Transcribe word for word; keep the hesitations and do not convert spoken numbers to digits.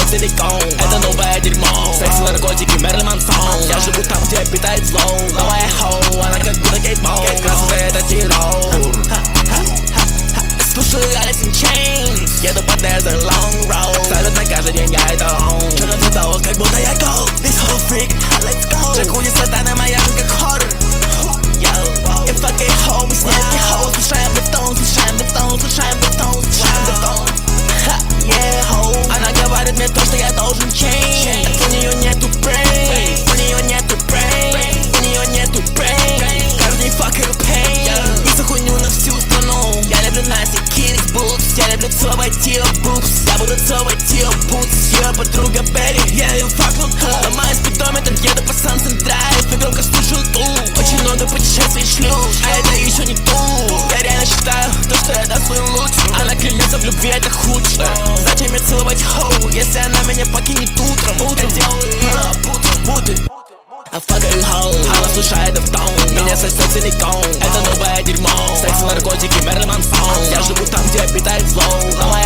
целиком. Это новое дерьмо, секс, наркотики, Мерлин Мансон. Я живу там, где питает зло. Новая хоу, она как будто кейт-боу. Красота это террор. Слушаю Alice in Chains, еду по desert long road. Ставят на каждый день, я это own. Черно цветовых, как будто я gold. This whole freak, let's go. Джакузи сатана, моя жизнь как хоррор. И fucking hoe, мы снятки хоу. Слушаем бетон, слушаем бетон, слушаем бетон, слушаем бетон. Yeah, hoe. Она говорит мне то, что я должен change. У нее нету brain, у нее нету brain, у нее нету brain. Каждый fucking pain. И за хуйню на всю страну. Я люблю Настя, Кирис, Бутс. Я люблю целовать ее бупс. Я буду целовать ее бутс. Ее подруга Берри, я ее факнул. Ломаю спидометр, еду по Sunset Drive. И громко слушаю ту. Очень много путешествий шлюз, а это еще не ту. Я реально считаю, то, что я дам свою лучшую. Она клянется в любви, это худшее. Зачем мне целовать хоу, если она меня покинет утром? Утром делаю ее буты. I fuck her hoe, она слушает в тон. Меня сосет целиком, это новое дерьмо. Секс, наркотики, Мерлин Мансон. Я живу там, где питает зло.